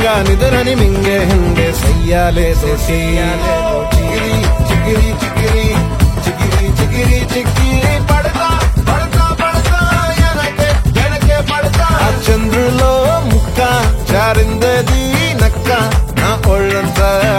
నిద్రని మింగే ಹಿಂದೆ సయ్యాలే చిగిరి చిగిరి చిగిరి చిగిరి చిగిరి చిగిరి పడతా పడతా పడతా వెనకే పడతా చంద్రులో ముక్క జారిందది నక్క నా ఒళ్ళంతా